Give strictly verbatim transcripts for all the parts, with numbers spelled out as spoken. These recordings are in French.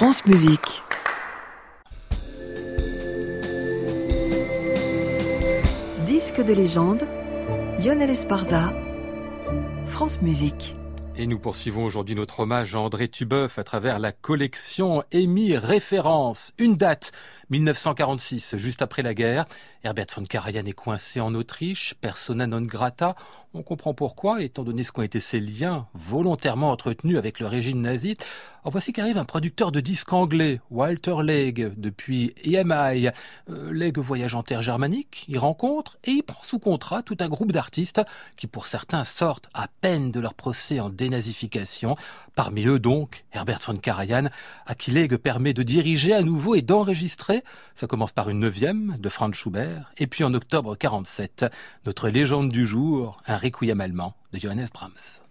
France Musique. Disque de légende, Lionel Esparza, France Musique. Et nous poursuivons aujourd'hui notre hommage à André Tubeuf à travers la collection Emi Référence. Une date, mille neuf cent quarante-six, juste après la guerre. Herbert von Karajan est coincé en Autriche, persona non grata. On comprend pourquoi, étant donné ce qu'ont été ses liens volontairement entretenus avec le régime nazi. En voici qu'arrive un producteur de disques anglais, Walter Legge, depuis E M I. Euh, Legge voyage en terre germanique, il rencontre et il prend sous contrat tout un groupe d'artistes qui pour certains sortent à peine de leur procès en dénazification. Parmi eux donc, Herbert von Karajan, à qui Legge permet de diriger à nouveau et d'enregistrer. Ça commence par une neuvième de Franz Schubert, et puis en octobre quarante-sept, notre légende du jour, un requiem allemand de Johannes Brahms.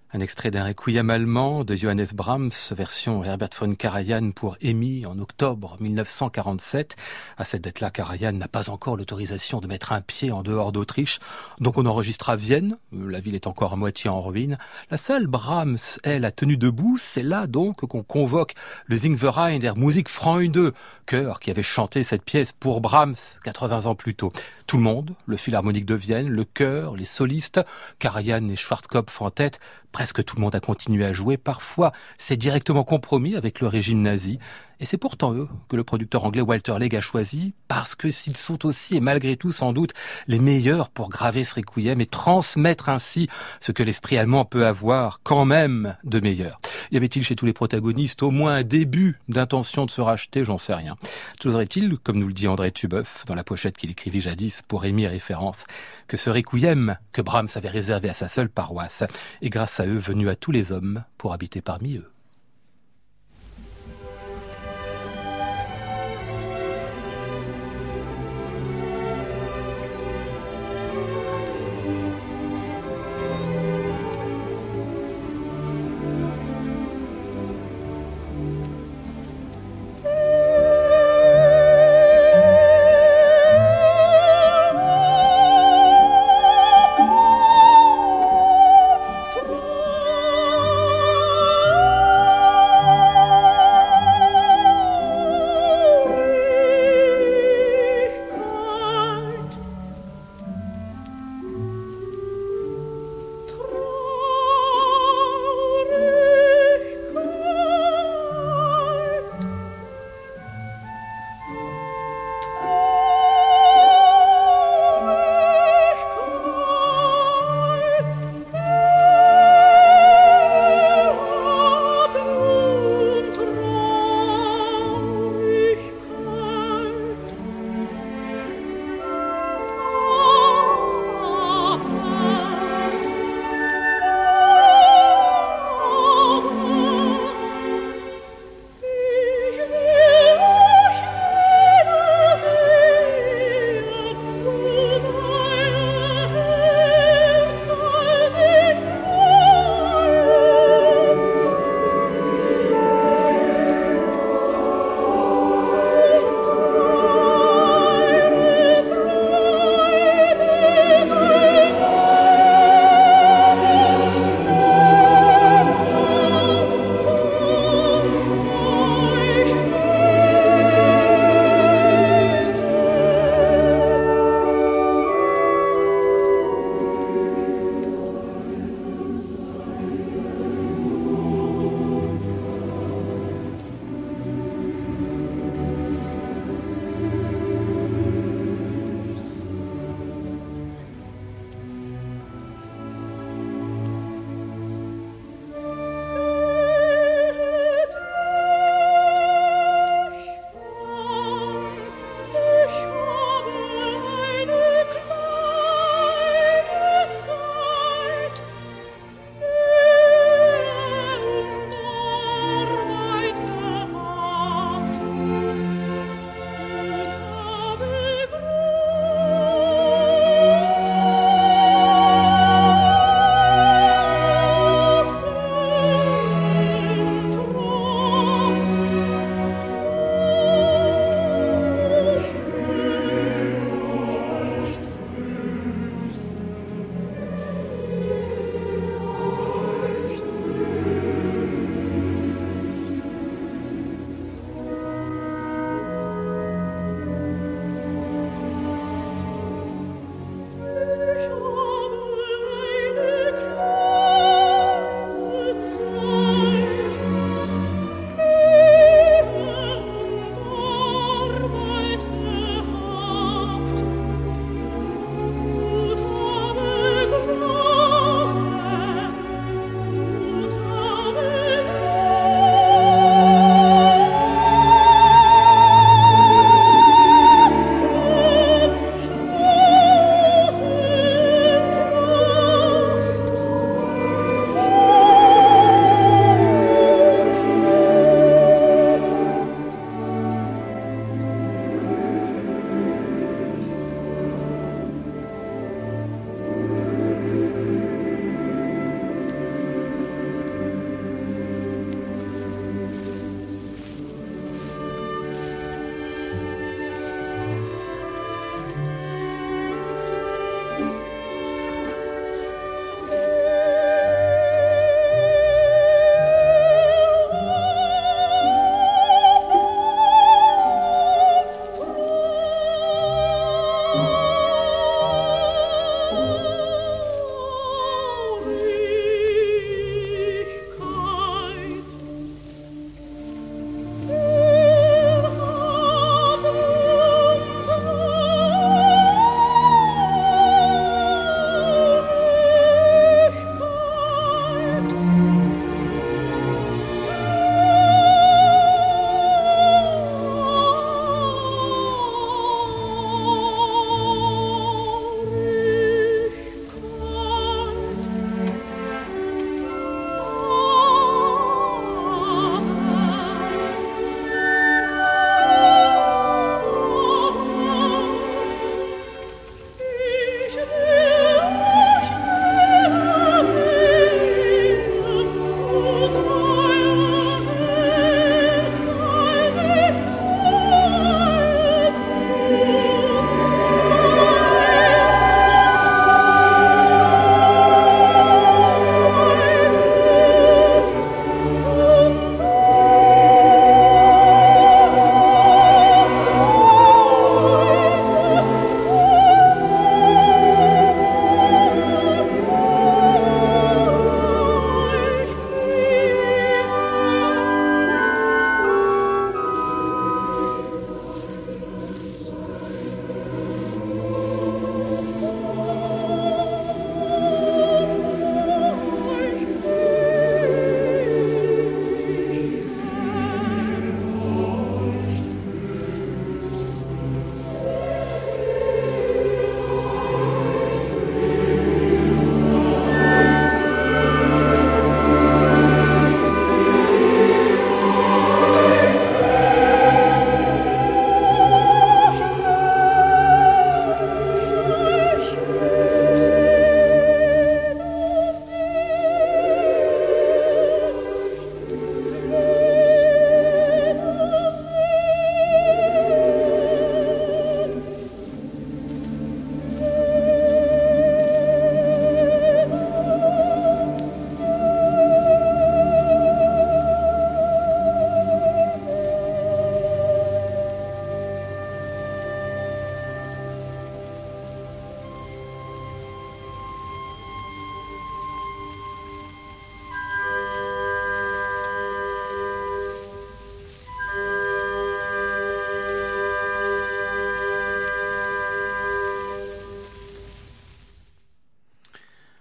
Un extrait d'un requiem allemand de Johannes Brahms, version Herbert von Karajan pour Emmy en octobre mille neuf cent quarante-sept. À cette date-là, Karajan n'a pas encore l'autorisation de mettre un pied en dehors d'Autriche, donc on enregistre à Vienne. La ville est encore à moitié en ruine. La salle Brahms, elle, a tenu debout. C'est là donc qu'on convoque le Singverein der Musikfreunde, chœur qui avait chanté cette pièce pour Brahms quatre-vingts ans plus tôt. Tout le monde, le Philharmonique de Vienne, le chœur, les solistes, Karajan et Schwarzkopf en tête. Presque tout le monde a continué à jouer. Parfois, c'est directement compromis avec le régime nazi. Et c'est pourtant eux que le producteur anglais Walter Legge a choisi, parce que s'ils sont aussi, et malgré tout sans doute, les meilleurs pour graver ce requiem et transmettre ainsi ce que l'esprit allemand peut avoir quand même de meilleur. Y avait-il chez tous les protagonistes au moins un début d'intention de se racheter? J'en sais rien. Toujours est-il, comme nous le dit André Tubeuf dans la pochette qu'il écrivit jadis pour Emmy Référence, que ce requiem que Brahms avait réservé à sa seule paroisse est grâce à eux venu à tous les hommes pour habiter parmi eux.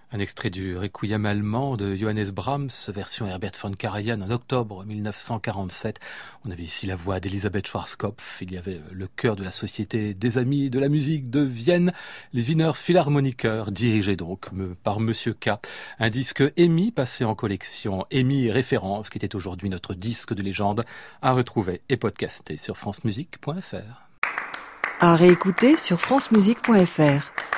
Un extrait du Requiem allemand de Johannes Brahms, version Herbert von Karajan en octobre mille neuf cent quarante-sept. On avait ici la voix d'Elisabeth Schwarzkopf. Il y avait le chœur de la Société des Amis de la Musique de Vienne, les Wiener Philharmoniker, dirigés donc par Monsieur K. Un disque émis, passé en collection, émis référence, qui était aujourd'hui notre disque de légende, à retrouver et podcasté sur francemusique point f r. À réécouter sur francemusique point f r.